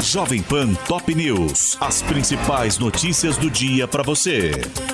Jovem Pan Top News. As principais notícias do dia para você.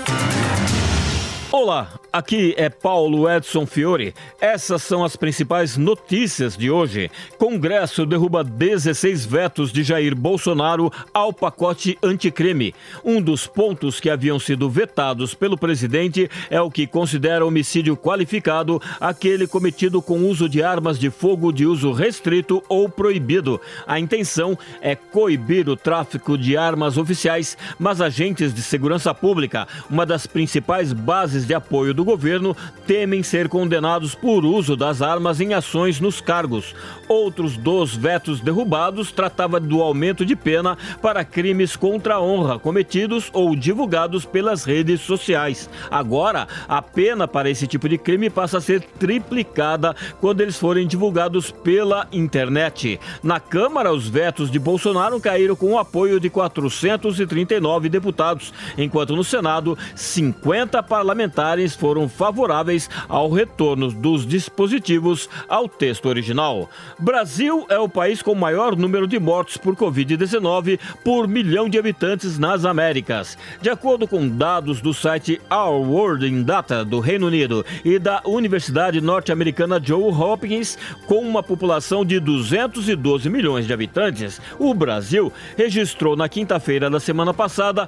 Olá, aqui é Paulo Edson Fiore. Essas são as principais notícias de hoje. Congresso derruba 16 vetos de Jair Bolsonaro ao pacote anticrime. Um dos pontos que haviam sido vetados pelo presidente é o que considera homicídio qualificado, aquele cometido com uso de armas de fogo de uso restrito ou proibido. A intenção é coibir o tráfico de armas oficiais, mas agentes de segurança pública, uma das principais bases de apoio do governo, temem ser condenados por uso das armas em ações nos cargos. Outros dos vetos derrubados tratava do aumento de pena para crimes contra a honra cometidos ou divulgados pelas redes sociais. Agora, a pena para esse tipo de crime passa a ser triplicada quando eles forem divulgados pela internet. Na Câmara, os vetos de Bolsonaro caíram com o apoio de 439 deputados, enquanto no Senado, 50 parlamentares foram favoráveis ao retorno dos dispositivos ao texto original. Brasil é o país com maior número de mortes por Covid-19 por milhão de habitantes nas Américas. De acordo com dados do site Our World in Data do Reino Unido e da Universidade Norte-Americana Johns Hopkins, com uma população de 212 milhões de habitantes, o Brasil registrou na quinta-feira da semana passada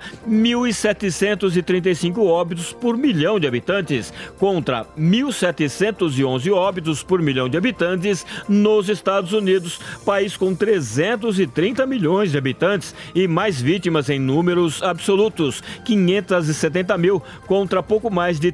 1.735 óbitos por milhão de habitantes, contra 1.711 óbitos por milhão de habitantes nos Estados Unidos, país com 330 milhões de habitantes e mais vítimas em números absolutos, 570 mil contra pouco mais de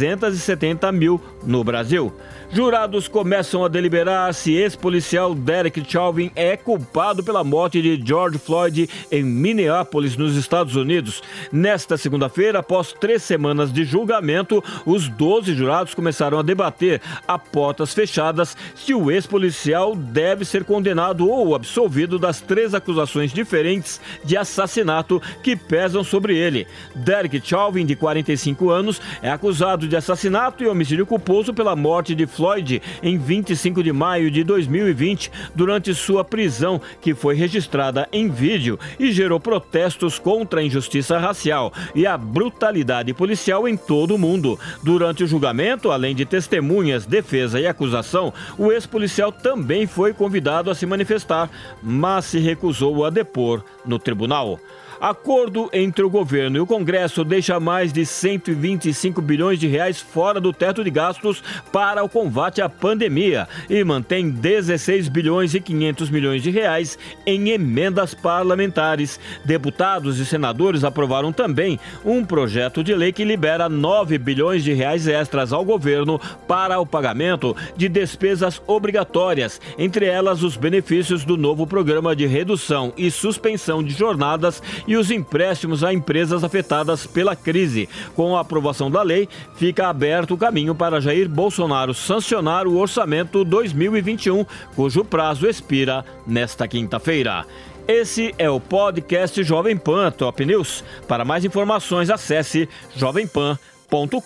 370 mil no Brasil. Jurados começam a deliberar se ex-policial Derek Chauvin é culpado pela morte de George Floyd em Minneapolis, nos Estados Unidos. Nesta segunda-feira, após 3 semanas de julgamento, os 12 jurados começaram a debater a portas fechadas se o ex-policial deve ser condenado ou absolvido das 3 acusações diferentes de assassinato que pesam sobre ele. Derek Chauvin, de 45 anos, é acusado de assassinato e homicídio culposo pela morte de Floyd em 25 de maio de 2020, durante sua prisão, que foi registrada em vídeo e gerou protestos contra a injustiça racial e a brutalidade policial em todo o mundo. Durante o julgamento, além de testemunhas, defesa e acusação, o ex-policial também foi convidado a se manifestar, mas se recusou a depor no tribunal. Acordo entre o governo e o Congresso deixa mais de 125 bilhões de reais fora do teto de gastos para o combate à pandemia e mantém 16 bilhões e 500 milhões de reais em emendas parlamentares. Deputados e senadores aprovaram também um projeto de lei que libera 9 bilhões de reais extras ao governo para o pagamento de despesas obrigatórias, entre elas os benefícios do novo programa de redução e suspensão de jornadas e os empréstimos a empresas afetadas pela crise. Com a aprovação da lei, fica aberto o caminho para Jair Bolsonaro sancionar o orçamento 2021, cujo prazo expira nesta quinta-feira. Esse é o podcast Jovem Pan Top News. Para mais informações, acesse jovempan.com.br.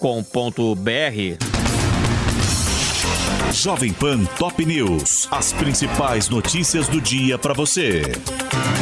Jovem Pan Top News. As principais notícias do dia para você.